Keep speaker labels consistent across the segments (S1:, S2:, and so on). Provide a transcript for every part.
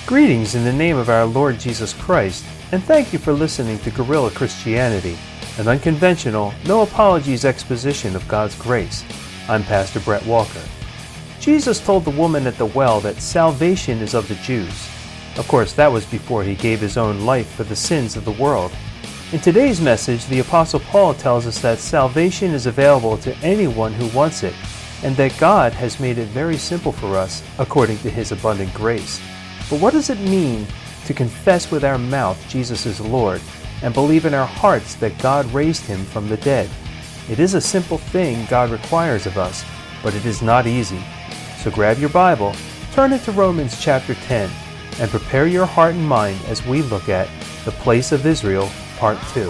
S1: Greetings in the name of our Lord Jesus Christ, and thank you for listening to Guerrilla Christianity, an unconventional, no apologies exposition of God's grace. I'm Pastor Brett Walker. Jesus told the woman at the well that salvation is of the Jews. Of course, that was before he gave his own life for the sins of the world. In today's message, the Apostle Paul tells us that salvation is available to anyone who wants it, and that God has made it very simple for us according to his abundant grace. But what does it mean to confess with our mouth Jesus is Lord and believe in our hearts that God raised him from the dead? It is a simple thing God requires of us, but it is not easy. So grab your Bible, turn it to Romans chapter 10, and prepare your heart and mind as we look at the place of Israel, part 2.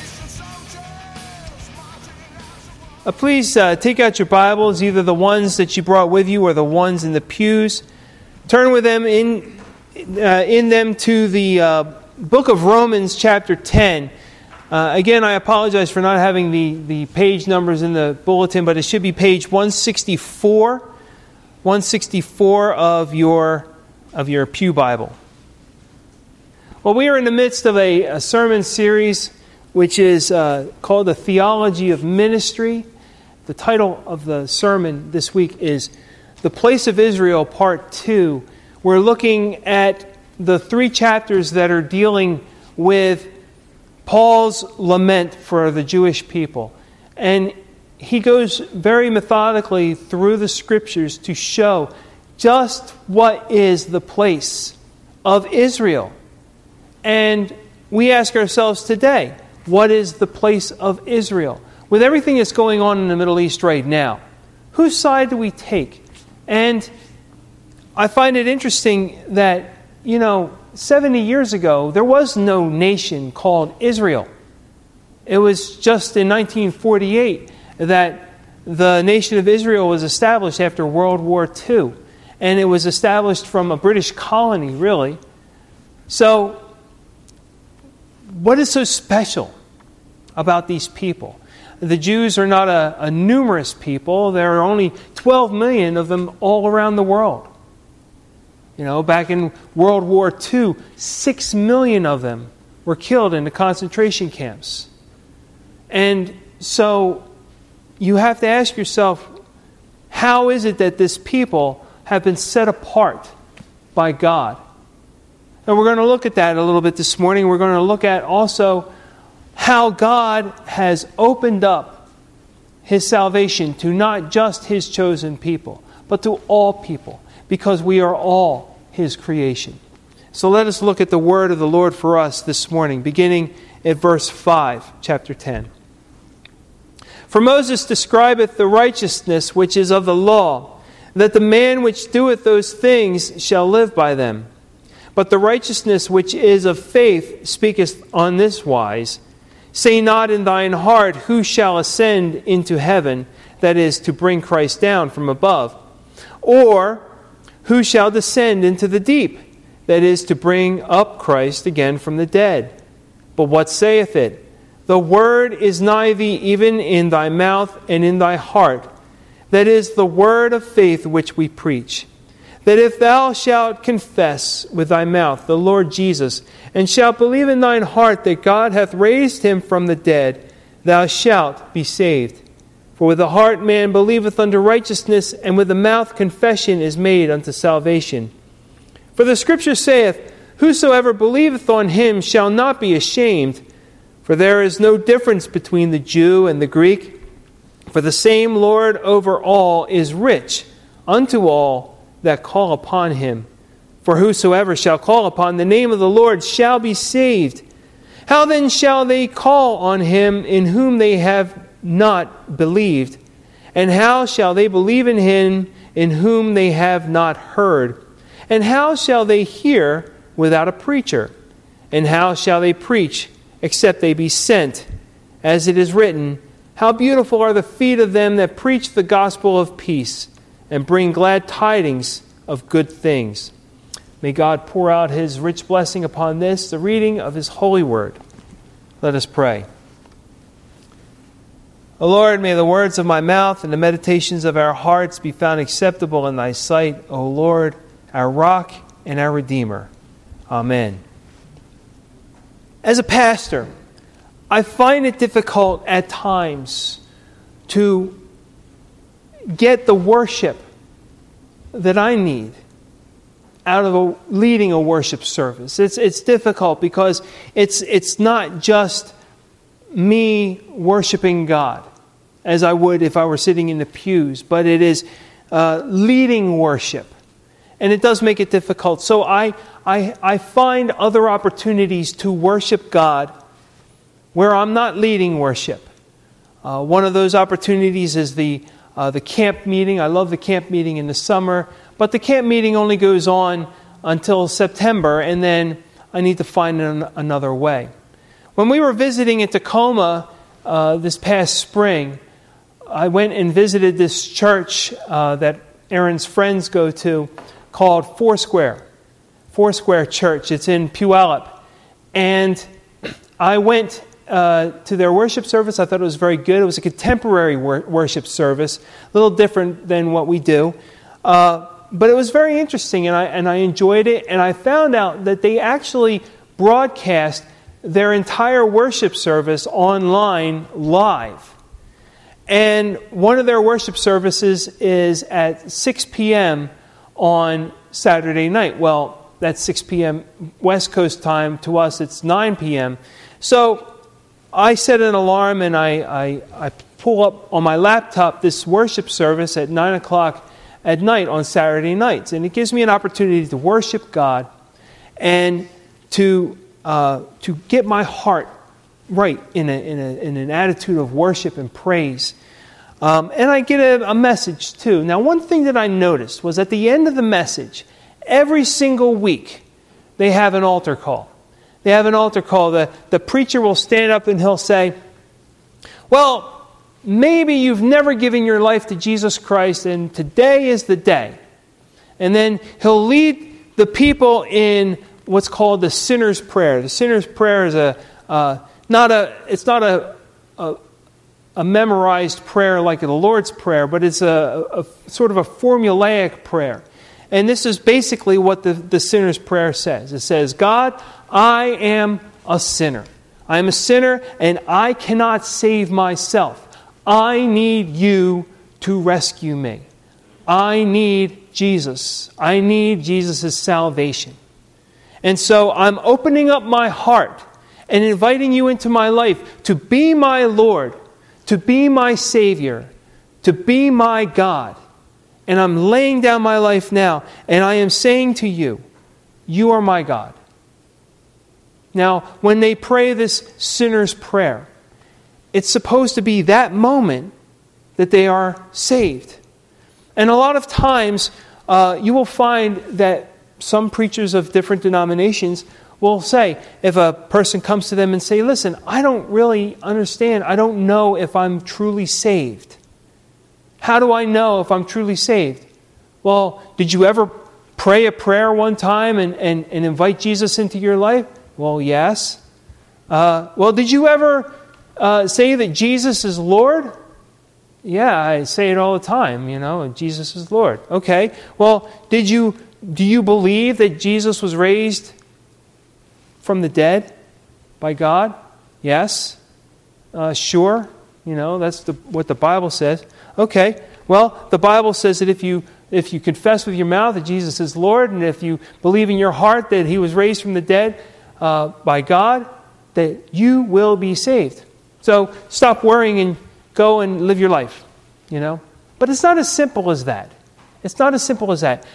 S1: Please take out your Bibles, either the ones that you brought with you or the ones in the pews. Turn with them in them to the book of Romans chapter 10. Again, I apologize for not having the page numbers in the bulletin, but it should be page 164 of your pew Bible. Well, we are in the midst of a sermon series which is called The Theology of Ministry. The title of the sermon this week is The Place of Israel, Part 2. We're looking at the 3 chapters that are dealing with Paul's lament for the Jewish people. And he goes very methodically through the Scriptures to show just what is the place of Israel. And we ask ourselves today, what is the place of Israel? With everything that's going on in the Middle East right now, whose side do we take? And I find it interesting that, 70 years ago, there was no nation called Israel. It was just in 1948 that the nation of Israel was established after World War II. And it was established from a British colony, really. So, what is so special about these people? The Jews are not a numerous people. There are only 12 million of them all around the world. Back in World War II, 6 million of them were killed in the concentration camps. And so you have to ask yourself, how is it that this people have been set apart by God? And we're going to look at that a little bit this morning. We're going to look at also how God has opened up his salvation to not just his chosen people, but to all people, because we are all his creation. So let us look at the word of the Lord for us this morning, beginning at verse 5, chapter 10. For Moses describeth the righteousness which is of the law, that the man which doeth those things shall live by them. But the righteousness which is of faith speaketh on this wise, say not in thine heart, who shall ascend into heaven, that is, to bring Christ down from above, or who shall descend into the deep, that is, to bring up Christ again from the dead. But what saith it? The word is nigh thee, even in thy mouth and in thy heart. That is the word of faith which we preach. That if thou shalt confess with thy mouth the Lord Jesus, and shalt believe in thine heart that God hath raised him from the dead, thou shalt be saved. For with the heart man believeth unto righteousness, and with the mouth confession is made unto salvation. For the Scripture saith, whosoever believeth on him shall not be ashamed. For there is no difference between the Jew and the Greek. For the same Lord over all is rich unto all that call upon him. For whosoever shall call upon the name of the Lord shall be saved. How then shall they call on him in whom they have not believed? And how shall they believe in him in whom they have not heard? And how shall they hear without a preacher? And how shall they preach except they be sent? As it is written, how beautiful are the feet of them that preach the gospel of peace, and bring glad tidings of good things. May God pour out his rich blessing upon this, the reading of his holy word. Let us pray. O Lord, may the words of my mouth and the meditations of our hearts be found acceptable in thy sight, O Lord, our rock and our Redeemer. Amen. As a pastor, I find it difficult at times to get the worship that I need out of leading a worship service. It's difficult because it's not just me worshiping God as I would if I were sitting in the pews, but it is leading worship. And it does make it difficult. So I find other opportunities to worship God where I'm not leading worship. One of those opportunities is the camp meeting. I love the camp meeting in the summer, but the camp meeting only goes on until September, and then I need to find another way. When we were visiting in Tacoma this past spring, I went and visited this church that Aaron's friends go to called Foursquare Church. It's in Puyallup. And I went to their worship service. I thought it was very good. It was a contemporary worship service, a little different than what we do. But it was very interesting, and I enjoyed it. And I found out that they actually broadcast their entire worship service online live. And one of their worship services is at 6 p.m. on Saturday night. Well, that's 6 p.m. West Coast time. To us, it's 9 p.m. So I set an alarm, and I pull up on my laptop this worship service at 9 o'clock at night on Saturday nights. And it gives me an opportunity to worship God and to get my heart right in an attitude of worship and praise. And I get a message too. Now, one thing that I noticed was at the end of the message, every single week, they have an altar call. They have an altar call. The preacher will stand up and he'll say, well, maybe you've never given your life to Jesus Christ, and today is the day. And then he'll lead the people in what's called the sinner's prayer. The sinner's prayer is not a memorized prayer like the Lord's Prayer, but it's a sort of a formulaic prayer. And this is basically what the sinner's prayer says. It says, God, I am a sinner. I am a sinner, and I cannot save myself. I need you to rescue me. I need Jesus. I need Jesus' salvation. And so I'm opening up my heart and inviting you into my life to be my Lord, to be my Savior, to be my God. And I'm laying down my life now, and I am saying to you, you are my God. Now, when they pray this sinner's prayer, it's supposed to be that moment that they are saved. And a lot of times, you will find that some preachers of different denominations will say, if a person comes to them and say, listen, I don't really understand. I don't know if I'm truly saved. How do I know if I'm truly saved? Well, did you ever pray a prayer one time and invite Jesus into your life? Well, yes. Well, did you ever say that Jesus is Lord? Yeah, I say it all the time, Jesus is Lord. Okay, well, do you believe that Jesus was raised from the dead by God? Yes. Sure. That's what the Bible says. Okay, well, the Bible says that if you confess with your mouth that Jesus is Lord, and if you believe in your heart that He was raised from the dead by God, that you will be saved. So stop worrying and go and live your life, But it's not as simple as that. It's not as simple as that.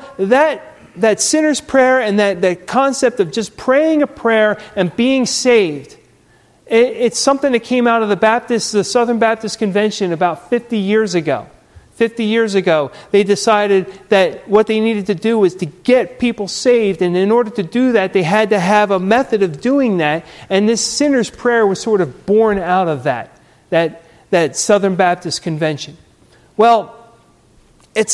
S1: That sinner's prayer and that concept of just praying a prayer and being saved, it's something that came out of the Southern Baptist Convention about 50 years ago. 50 years ago, they decided that what they needed to do was to get people saved. And in order to do that, they had to have a method of doing that. And this sinner's prayer was sort of born out of that Southern Baptist Convention. Well, it's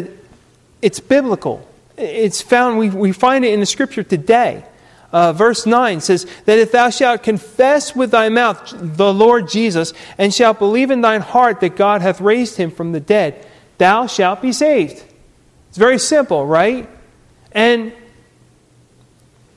S1: biblical. It's found, we find it in the Scripture today. Verse 9 says that if thou shalt confess with thy mouth the Lord Jesus, and shalt believe in thine heart that God hath raised Him from the dead, thou shalt be saved. It's very simple, right? And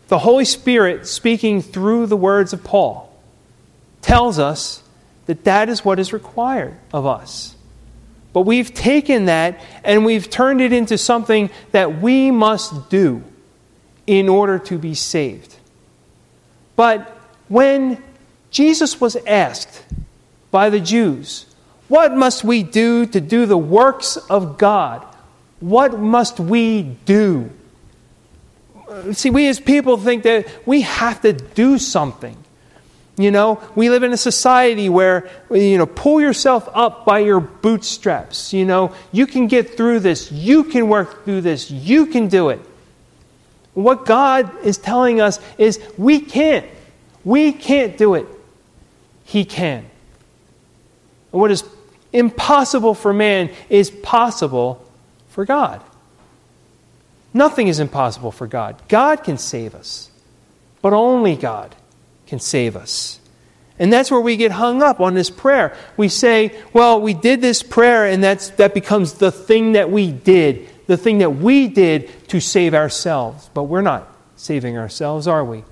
S1: the Holy Spirit, speaking through the words of Paul, tells us that that is what is required of us. But we've taken that and we've turned it into something that we must do in order to be saved. But when Jesus was asked by the Jews, what must we do to do the works of God? What must we do? See, we as people think that we have to do something. You know, we live in a society where, pull yourself up by your bootstraps. You can get through this. You can work through this. You can do it. What God is telling us is we can't. We can't do it. He can. And what is impossible for man is possible for God. Nothing is impossible for God. God can save us. But only God can save us. And that's where we get hung up on this prayer. We say, well, we did this prayer and that becomes the thing that we did. The thing that we did to save ourselves. But we're not saving ourselves, are we?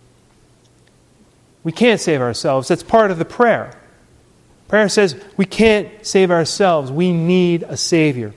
S1: We can't save ourselves. That's part of the prayer. Prayer says we can't save ourselves. We need a Savior.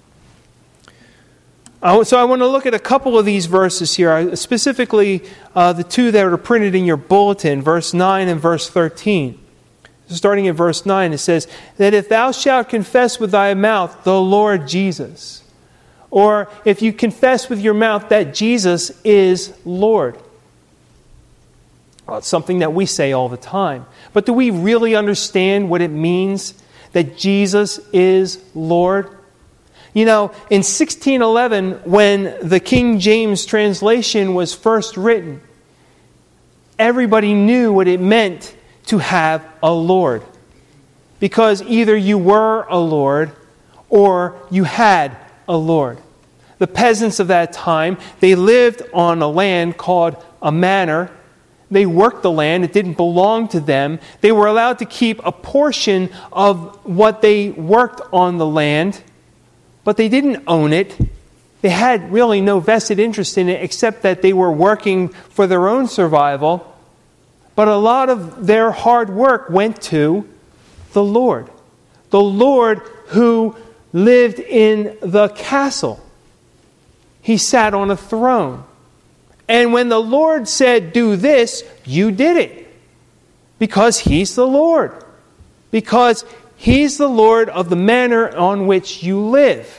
S1: So I want to look at a couple of these verses here, specifically the two that are printed in your bulletin, verse 9 and verse 13. Starting in verse 9, it says, that if thou shalt confess with thy mouth the Lord Jesus, or if you confess with your mouth that Jesus is Lord. Well, it's something that we say all the time. But do we really understand what it means that Jesus is Lord? In 1611, when the King James translation was first written, everybody knew what it meant to have a Lord. Because either you were a Lord or you had a Lord. The peasants of that time, they lived on a land called a manor. They worked the land. It didn't belong to them. They were allowed to keep a portion of what they worked on the land, but they didn't own it. They had really no vested interest in it except that they were working for their own survival. But a lot of their hard work went to the Lord. The Lord who lived in the castle. He sat on a throne. And when the Lord said, do this, you did it. Because He's the Lord. Because He's the Lord of the manor on which you live.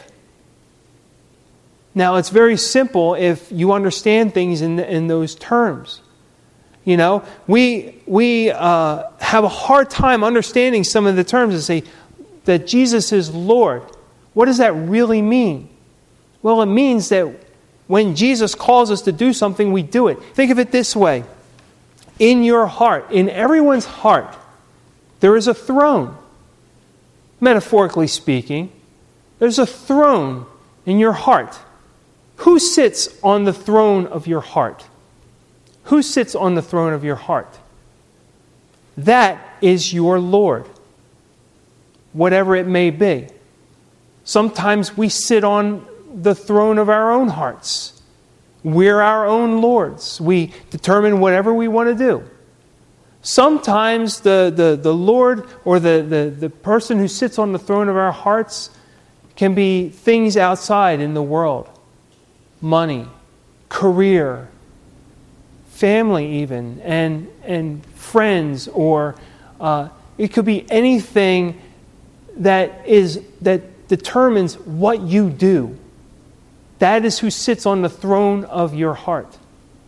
S1: Now, it's very simple if you understand things in those terms. We have a hard time understanding some of the terms and say that Jesus is Lord. What does that really mean? Well, it means that when Jesus calls us to do something, we do it. Think of it this way. In your heart, in everyone's heart, there is a throne. Metaphorically speaking, there's a throne in your heart. Who sits on the throne of your heart? Who sits on the throne of your heart? That is your Lord, whatever it may be. Sometimes we sit on the throne of our own hearts. We're our own lords. We determine whatever we want to do. Sometimes the Lord or the person who sits on the throne of our hearts can be things outside in the world. Money, career, family even, and friends, or it could be anything that determines what you do. That is who sits on the throne of your heart.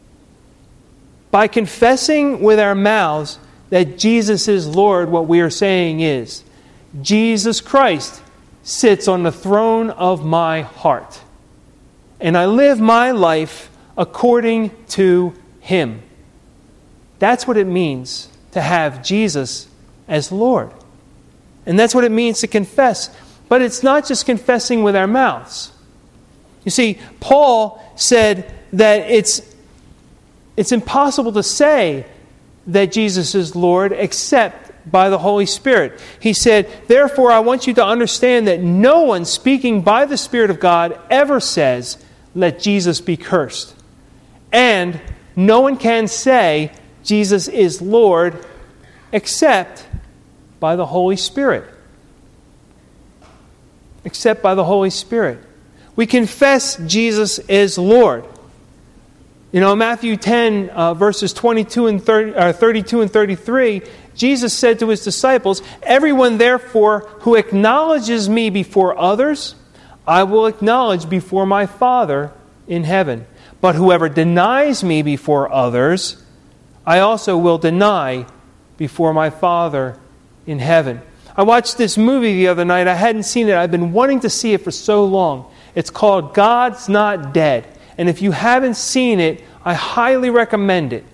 S1: By confessing with our mouths that Jesus is Lord, what we are saying is, Jesus Christ sits on the throne of my heart. And I live my life according to Him. That's what it means to have Jesus as Lord. And that's what it means to confess. But it's not just confessing with our mouths. You see, Paul said that it's impossible to say that Jesus is Lord except by the Holy Spirit. He said, therefore, I want you to understand that no one speaking by the Spirit of God ever says, let Jesus be cursed. And no one can say Jesus is Lord except by the Holy Spirit. Except by the Holy Spirit. We confess Jesus is Lord. Matthew 10, verses 32 and 33, Jesus said to his disciples, "Everyone therefore who acknowledges me before others, I will acknowledge before my Father in heaven. But whoever denies me before others, I also will deny before my Father in heaven." I watched this movie the other night. I hadn't seen it. I've been wanting to see it for so long. It's called God's Not Dead. And if you haven't seen it, I highly recommend it.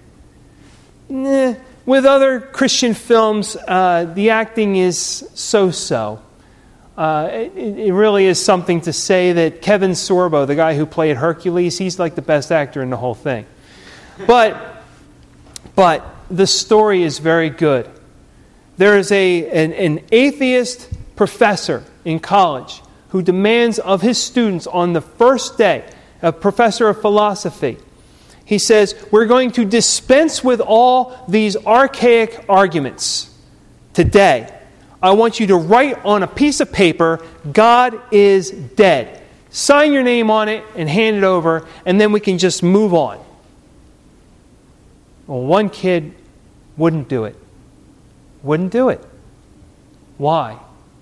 S1: With other Christian films, the acting is so-so. It really is something to say that Kevin Sorbo, the guy who played Hercules, he's like the best actor in the whole thing. But the story is very good. There is an atheist professor in college who demands of his students on the first day, a professor of philosophy, he says, "We're going to dispense with all these archaic arguments today. I want you to write on a piece of paper, 'God is dead.' Sign your name on it and hand it over, and then we can just move on." Well, one kid wouldn't do it. Wouldn't do it. Why?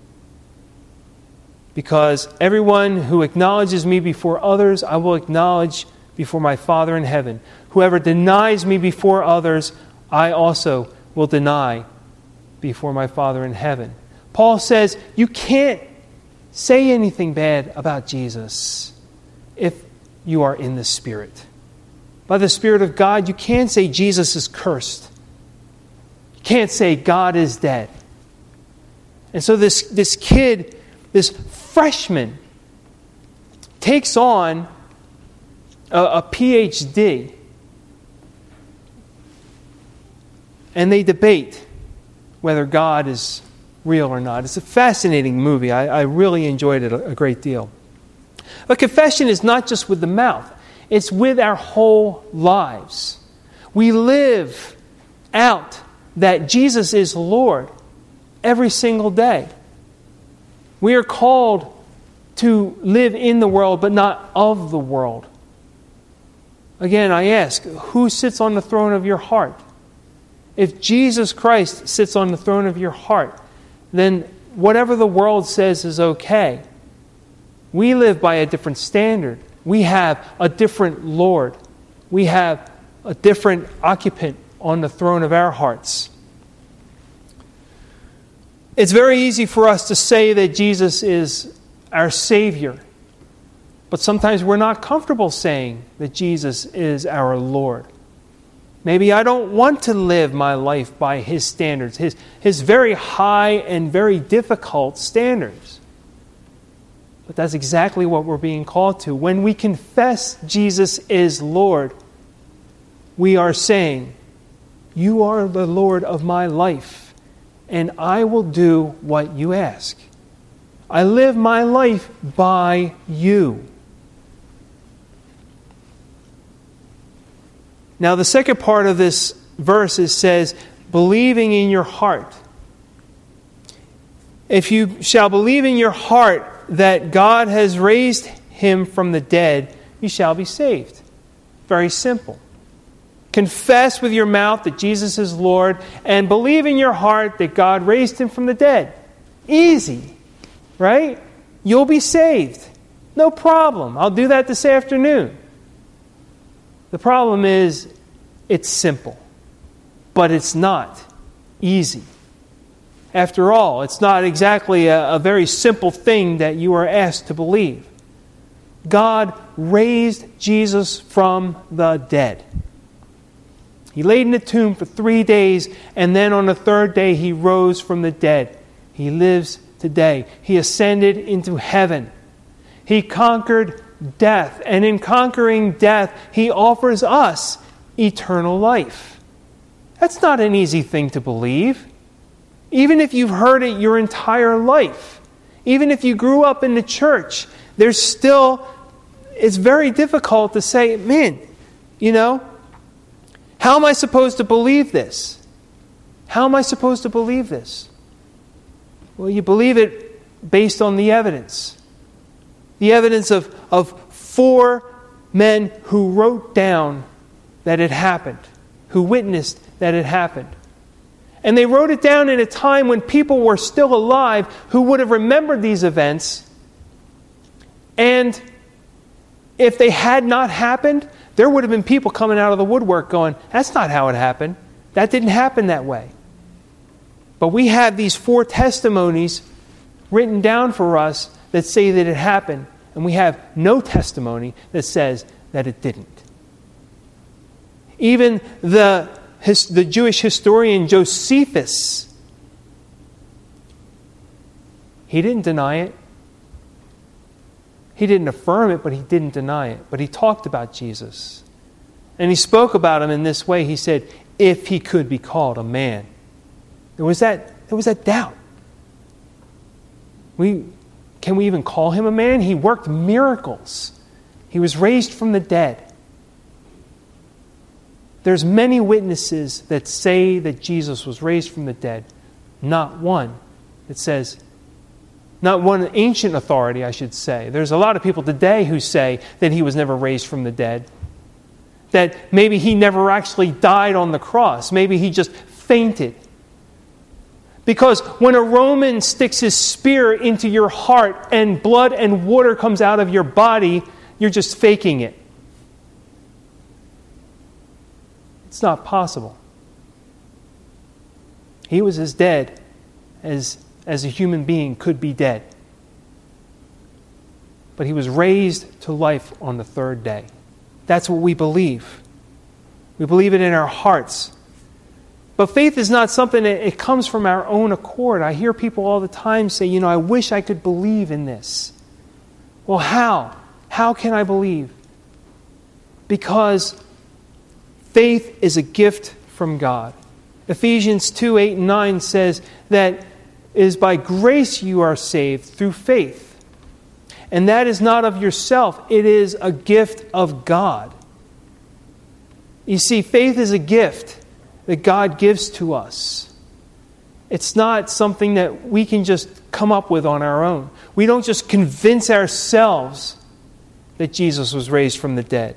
S1: Because everyone who acknowledges me before others, I will acknowledge before my Father in heaven. Whoever denies me before others, I also will deny before my Father in heaven. Paul says you can't say anything bad about Jesus if you are in the Spirit. By the Spirit of God, you can't say Jesus is cursed. You can't say God is dead. And so this kid, this freshman, takes on a PhD, and they debate whether God is real or not. It's a fascinating movie. I really enjoyed it a great deal. But confession is not just with the mouth. It's with our whole lives. We live out that Jesus is Lord every single day. We are called to live in the world, but not of the world. Again, I ask, who sits on the throne of your heart? If Jesus Christ sits on the throne of your heart, then whatever the world says is okay. We live by a different standard. We have a different Lord. We have a different occupant on the throne of our hearts. It's very easy for us to say that Jesus is our Savior. But sometimes we're not comfortable saying that Jesus is our Lord. Maybe I don't want to live my life by His standards, His very high and very difficult standards. But that's exactly what we're being called to. When we confess Jesus is Lord, we are saying, "You are the Lord of my life, and I will do what you ask. I live my life by you." Now, the second part of this verse says, believing in your heart. If you shall believe in your heart that God has raised Him from the dead, you shall be saved. Very simple. Confess with your mouth that Jesus is Lord, and believe in your heart that God raised Him from the dead. Easy, right? You'll be saved. No problem. I'll do that this afternoon. The problem is, it's simple, but it's not easy. After all, it's not exactly a very simple thing that you are asked to believe. God raised Jesus from the dead. He laid in the tomb for 3 days, and then on the third day He rose from the dead. He lives today. He ascended into heaven. He conquered death, and in conquering death, He offers us eternal life. That's not an easy thing to believe. Even if you've heard it your entire life, even if you grew up in the church, it's very difficult to say, man, How am I supposed to believe this? How am I supposed to believe this? Well, you believe it based on the evidence. The evidence of 4 men who wrote down that it happened, who witnessed that it happened. And they wrote it down in a time when people were still alive who would have remembered these events. And if they had not happened, there would have been people coming out of the woodwork going, that's not how it happened. That didn't happen that way. But we have these 4 testimonies written down for us that say that it happened, and we have no testimony that says that it didn't. Even the Jewish historian Josephus, he didn't deny it. He didn't affirm it, but he didn't deny it. But he talked about Jesus. And he spoke about him in this way. He said, if he could be called a man. There was that doubt. Can we even call him a man? He worked miracles. He was raised from the dead. There's many witnesses that say that Jesus was raised from the dead. Not one that says, not one ancient authority, I should say. There's a lot of people today who say that he was never raised from the dead. That maybe he never actually died on the cross. Maybe he just fainted. Because when a Roman sticks his spear into your heart and blood and water comes out of your body, you're just faking it. It's not possible. He was as dead as a human being could be dead. But he was raised to life on the 3rd day. That's what we believe. We believe it in our hearts. But faith is not something that it comes from our own accord. I hear people all the time say, I wish I could believe in this. Well, how? How can I believe? Because faith is a gift from God. Ephesians 2:8-9 says that it is by grace you are saved through faith. And that is not of yourself. It is a gift of God. You see, faith is a gift that God gives to us. It's not something that we can just come up with on our own. We don't just convince ourselves that Jesus was raised from the dead.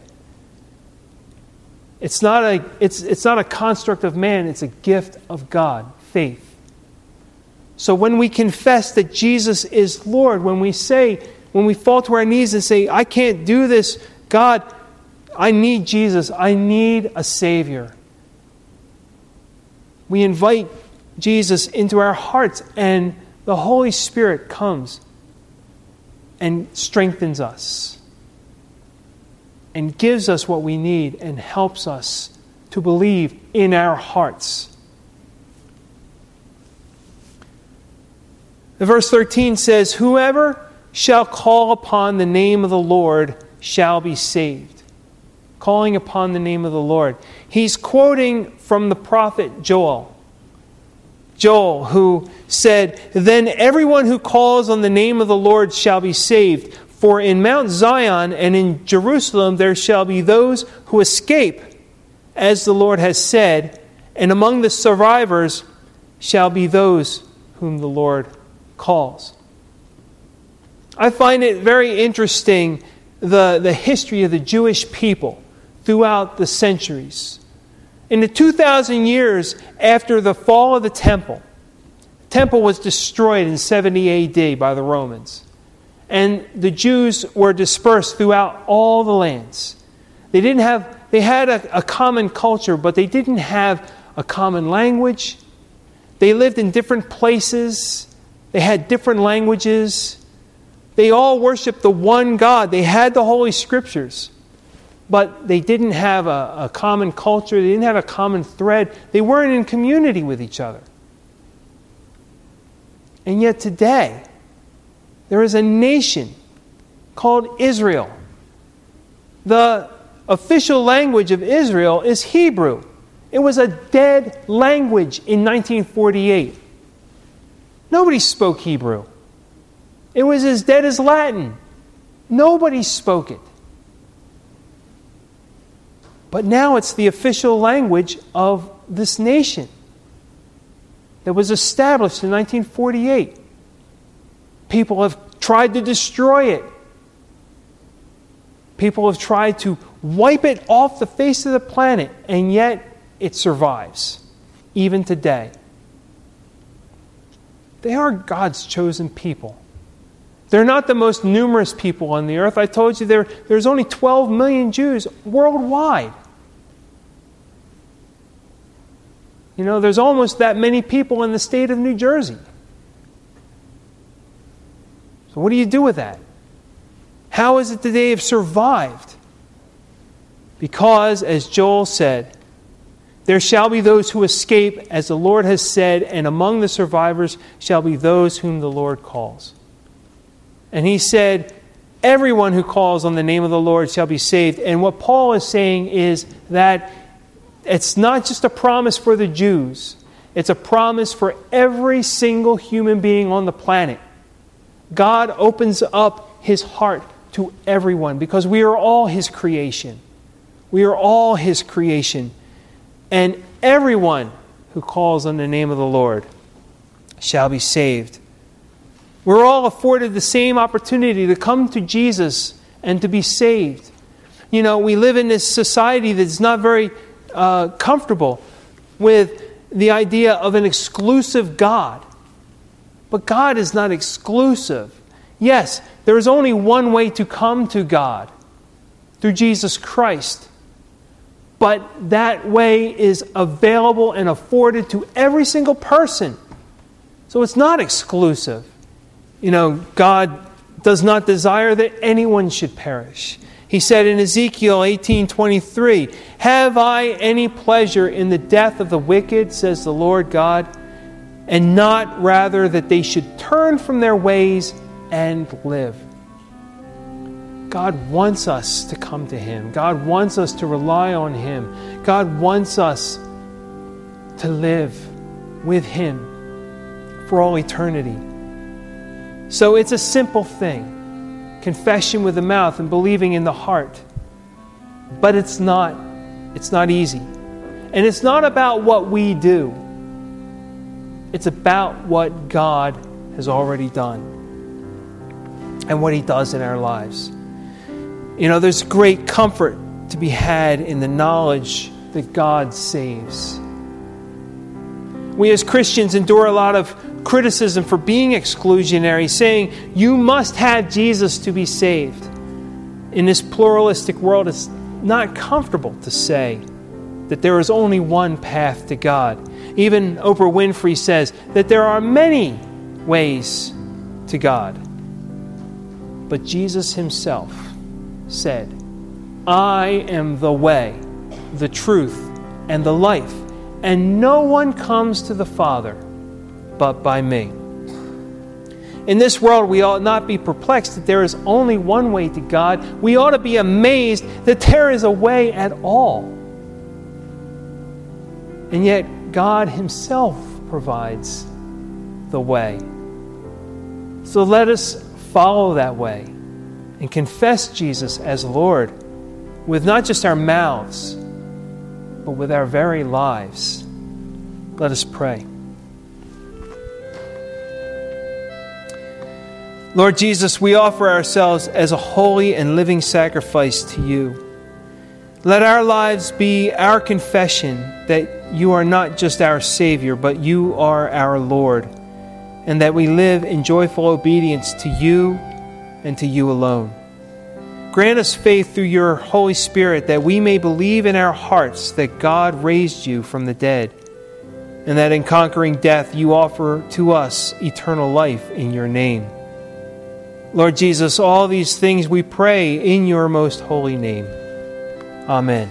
S1: It's not a construct of man, it's a gift of God, faith. So when we confess that Jesus is Lord, when we fall to our knees and say, I can't do this, God, I need Jesus, I need a Savior. We invite Jesus into our hearts, and the Holy Spirit comes and strengthens us and gives us what we need and helps us to believe in our hearts. Verse 13 says, whoever shall call upon the name of the Lord shall be saved. Calling upon the name of the Lord. He's quoting from the prophet Joel. Joel, who said, then everyone who calls on the name of the Lord shall be saved. For in Mount Zion and in Jerusalem there shall be those who escape, as the Lord has said, and among the survivors shall be those whom the Lord calls. I find it very interesting, the history of the Jewish people throughout the centuries. In the 2,000 years after the fall of the temple was destroyed in 70 A.D. by the Romans. And the Jews were dispersed throughout all the lands. They had a common culture, but they didn't have a common language. They lived in different places. They had different languages. They all worshiped the one God. They had the Holy Scriptures. But they didn't have a common culture. They didn't have a common thread. They weren't in community with each other. And yet today, there is a nation called Israel. The official language of Israel is Hebrew. It was a dead language in 1948. Nobody spoke Hebrew. It was as dead as Latin. Nobody spoke it. But now it's the official language of this nation. It was established in 1948. People have tried to destroy it. People have tried to wipe it off the face of the planet, and yet it survives, even today. They are God's chosen people. They're not the most numerous people on the earth. I told you there's only 12 million Jews worldwide. You know, there's almost that many people in the state of New Jersey. So what do you do with that? How is it that they have survived? Because, as Joel said, there shall be those who escape, as the Lord has said, and among the survivors shall be those whom the Lord calls. And he said, everyone who calls on the name of the Lord shall be saved. And what Paul is saying is that it's not just a promise for the Jews. It's a promise for every single human being on the planet. God opens up His heart to everyone because we are all His creation. We are all His creation. And everyone who calls on the name of the Lord shall be saved. We're all afforded the same opportunity to come to Jesus and to be saved. You know, we live in this society that's not very comfortable with the idea of an exclusive God. But God is not exclusive. Yes, there is only one way to come to God, through Jesus Christ. But that way is available and afforded to every single person. So it's not exclusive. You know, God does not desire that anyone should perish. He said in Ezekiel 18:23, "Have I any pleasure in the death of the wicked, says the Lord God, and not rather that they should turn from their ways and live." God wants us to come to Him. God wants us to rely on Him. God wants us to live with Him for all eternity. So it's a simple thing. Confession with the mouth and believing in the heart. But it's not easy. And it's not about what we do. It's about what God has already done and what He does in our lives. You know, there's great comfort to be had in the knowledge that God saves. We as Christians endure a lot of criticism for being exclusionary, saying you must have Jesus to be saved. In this pluralistic world, it's not comfortable to say that there is only one path to God. Even Oprah Winfrey says that there are many ways to God. But Jesus Himself said, "I am the way, the truth, and the life, and no one comes to the Father but by me." In this world, we ought not be perplexed that there is only one way to God. We ought to be amazed that there is a way at all. And yet, God Himself provides the way. So let us follow that way and confess Jesus as Lord with not just our mouths, but with our very lives. Let us pray. Lord Jesus, we offer ourselves as a holy and living sacrifice to You. Let our lives be our confession that You are not just our Savior, but You are our Lord, and that we live in joyful obedience to You and to You alone. Grant us faith through Your Holy Spirit that we may believe in our hearts that God raised You from the dead, and that in conquering death You offer to us eternal life in Your name. Lord Jesus, all these things we pray in Your most holy name. Amen.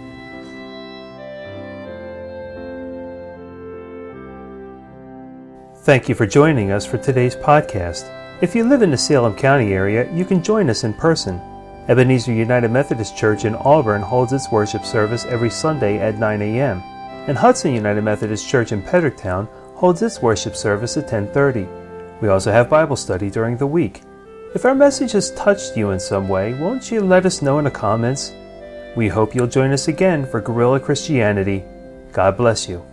S1: Thank you for joining us for today's podcast. If you live in the Salem County area, you can join us in person. Ebenezer United Methodist Church in Auburn holds its worship service every Sunday at 9 a.m., and Hudson United Methodist Church in Pedricktown holds its worship service at 10:30. We also have Bible study during the week. If our message has touched you in some way, won't you let us know in the comments? We hope you'll join us again for Guerrilla Christianity. God bless you.